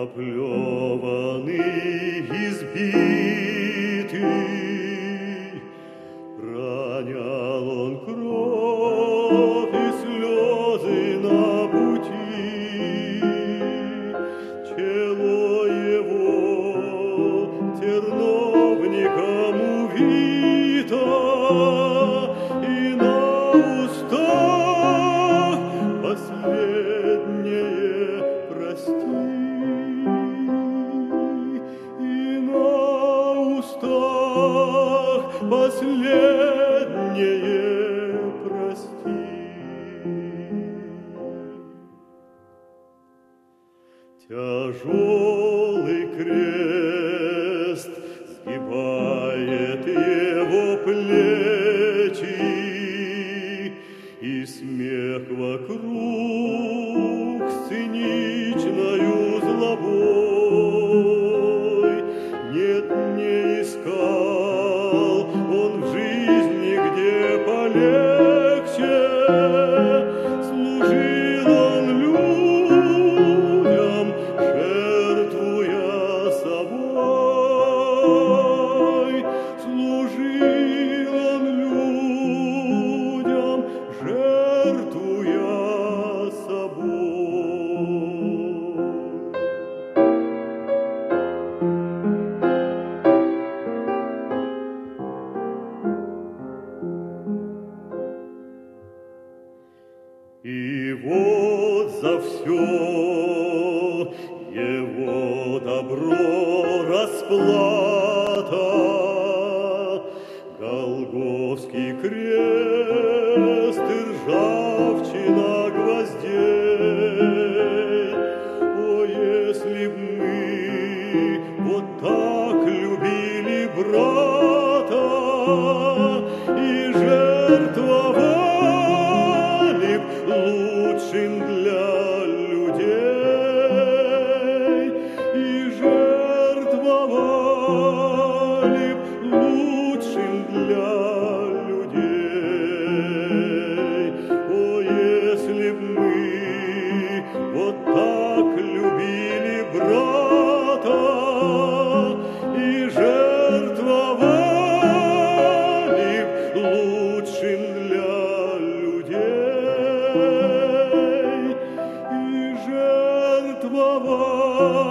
оплеванный, избитый, пронял он кровь и слезы на пути. Чело его терновником увито, и на устах последнее прости. И на устах последнее прости. Тяжелый крест сгибает его плечи, и смех вокруг с циничною злобой. Нет, не искал он в жизни, где полегче. Служил он людям, жертвуя собой. Служил он людям, жертвуя собой. И вот за все его добро расплата, Голгофский крест и ржавчина гвоздей. О, если б мы вот так любили брата и жертвовали б лучшим для людей, и жертвовали б лучшим для людей. О, если б мы вот так любили брата и жертвовали б лучшим для людей, и жертвовали